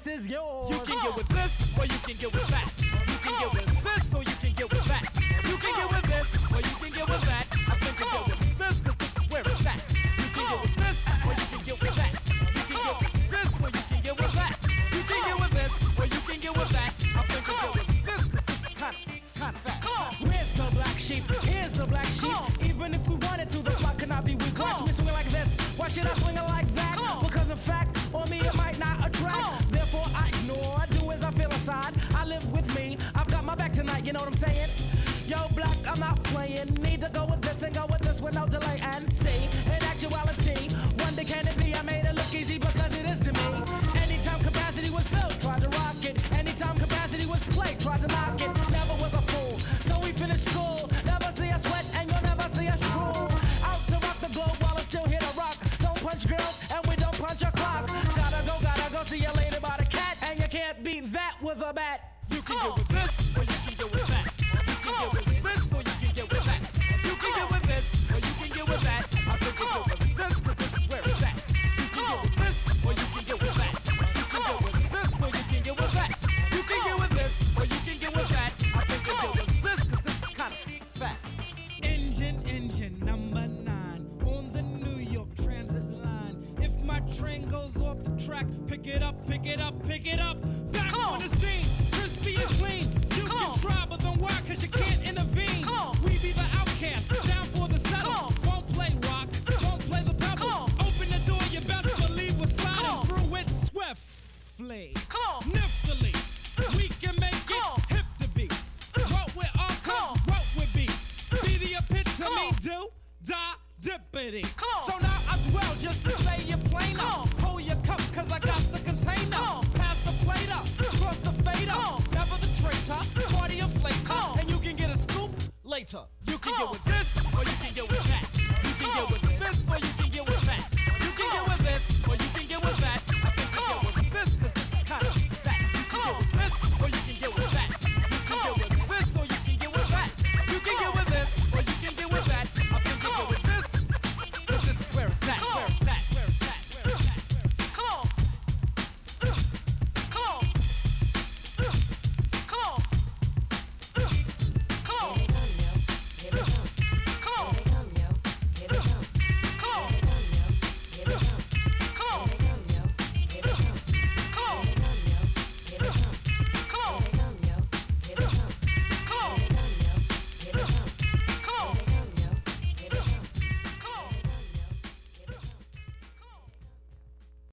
choice is yours. You can get with this, or you can get with that. You can get with this, or you can get with that. You can get with this, or you can get with that. I think you get with this, cause this is where it's at. You can get with this, or you can get with that. You can get with this, or you can get with that. You can get with this, or you can get with that. I think you get with this, cause this is kinda fat. Where's the black sheep? Here's the black sheep. Even if we wanted to, the clock cannot be weak. Watch me swing like this. Why should I swing it like that? Because in fact, on me it might not attract. Therefore I ignore, do as I feel inside. I live with me. I've got my back tonight, you know what I'm saying? Yo, black, I'm not playing. Need to go with this and go with this with no delay and see. In actuality, wonder can it be? I made it look easy because it is to me. Anytime capacity was filled, tried to rock it. Anytime capacity was played, tried to knock it. Never was a fool, so we finished school. Never see us sweat and you'll never see us drool. Out to rock the globe while it's still here to rock. Don't punch girls and we don't punch a clock. Gotta go see you later by the cat. And you can't beat that with a bat. You can get with this, or you can get with that. You can get with this, or you can get with that. You can get with this, or you can get with that. I think you get with this, cause this is where it's at. You can get with this, or you can get with that. You can get with this, or you can get with that. You can get with this, or you can get with that. I think you get with this, cause this is kinda fat. Engine number 9 on the New York Transit line. If my train goes off the track, pick it up, pick it up, pick it up. Back on the scene, crispy and clean. You can try, but then why? Cause you can't intervene. We be the outcast, down for the settle. Won't play rock, won't play the pebble. Open the door, you best believe we're sliding through it swiftly.